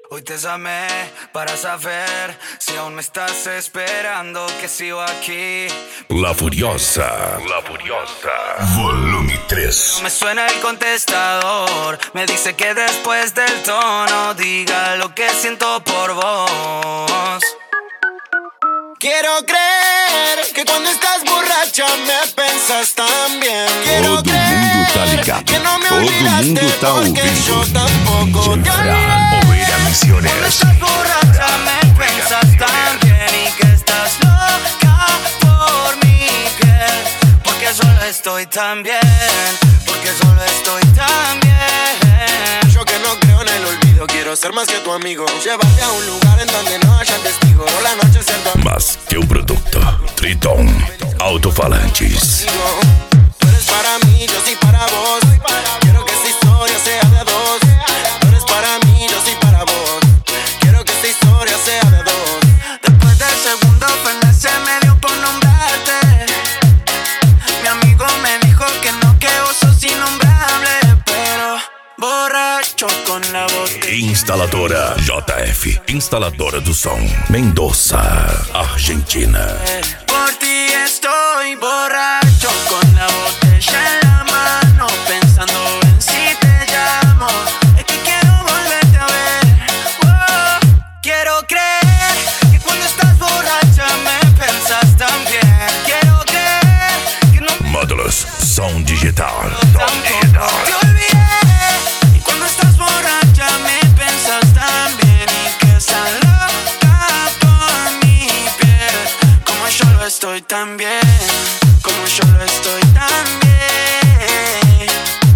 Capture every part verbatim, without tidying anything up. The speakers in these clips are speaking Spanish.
Hoy te llamé para saber si aún me estás esperando, que sigo aquí. La Furiosa, La Furiosa, volumen tres. Me suena el contestador, me dice que después del tono diga lo que siento por vos. Quiero creer que cuando estás borracha me pensas tan bien. Quiero Todo mundo tá ligado, que no me todo olvidaste mundo tá porque ouvindo. yo tampoco D J te Fran, olvidé. Oveira Cuando Misiones. estás borracha me pensas tan bien y que estás loca por mi piel. Porque solo estoy tan bien, porque solo estoy tan bien. Yo que no creo en el olvido, quiero ser más que tu amigo. Llévate a un lugar en donde no haya testigos. Por la noche ser tu amigo. Mas que o produto Triton Alto-Falantes. Tú eres para mí, yo soy para vos. Quiero que esta historia sea de dos. Tú eres para mí, yo soy para vos. Quiero que esta historia sea de dos. Después del segundo pene se me dio por nombrarte. Mi amigo me dijo que no, que vos sos innombrable. Pero borracho con la botella. Instaladora J F, instaladora do som, Mendoza, Argentina. Por ti estoy borracho con la botella en la mano, pensando en si te llamo. Es que quiero volverte a ver. Oh, quiero creer que cuando estás borracha me pensas tan bien. Quiero creer que no me Módulos, som digital. tampoco te olvidé. Y cuando estás borracha me pensas tan bien y que estás loca por mi piel. Como yo lo estoy tan bien, como yo lo estoy tan bien.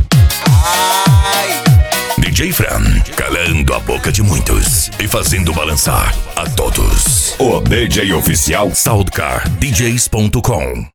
Ai, D J Fran, calando a boca de muitos e fazendo balançar a todos. O D J oficial Soundcar D Js ponto com.